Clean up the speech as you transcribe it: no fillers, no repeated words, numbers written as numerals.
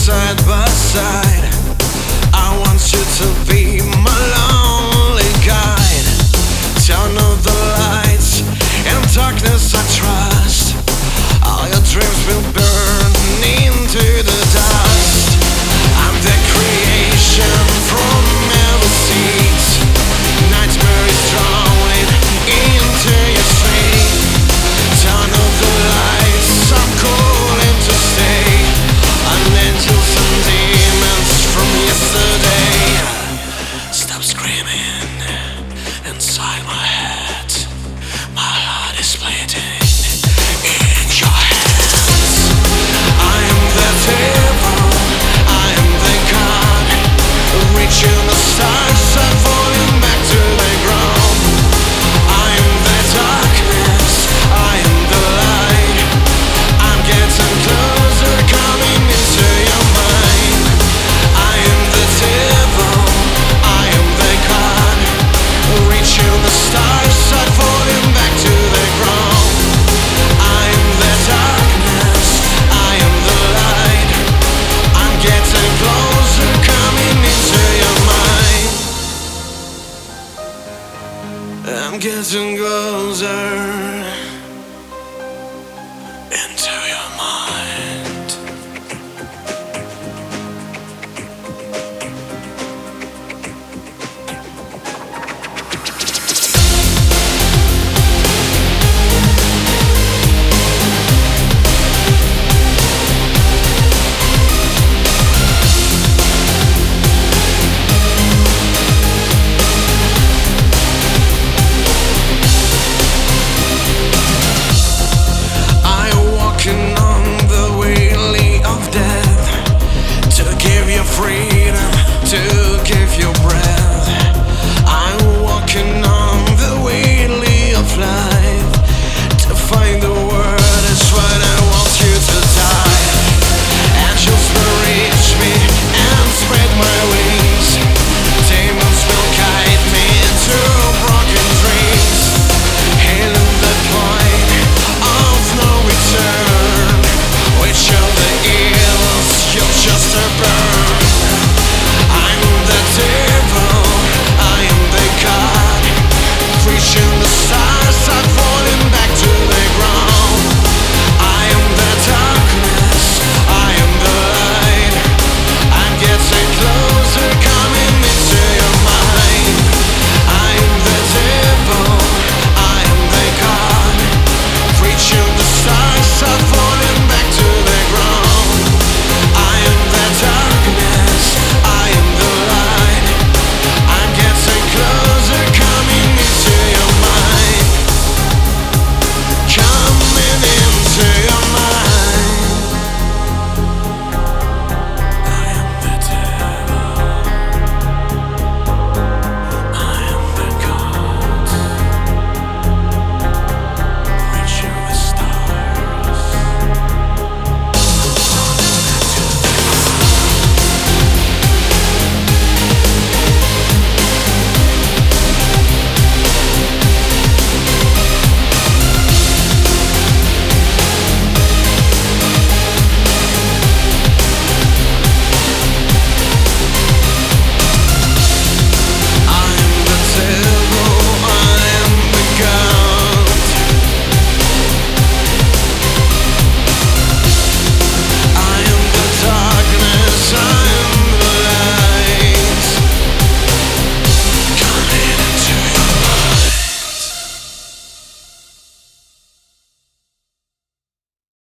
side by side. I want you to be my lonely guide. Turn off the lights, in darkness I trust. All your dreams will burn into the dust. I'm the creation from every seed. Nightmare is drawing into your sleep. Turn off the lights, I'm calling to stay. An angels and demons from yesterday. Stop screaming inside my head. My heart is bleeding in your hands. I am the devil, I am the God, reaching the stars and falling back to the ground. I am the darkness, I am the light. I'm getting closer, coming into your mind. I am the devil, I am the God, reaching the stars and falling back to the ground. I am the darkness, I am the light. I'm getting closer, coming into your mind. I'm getting closer.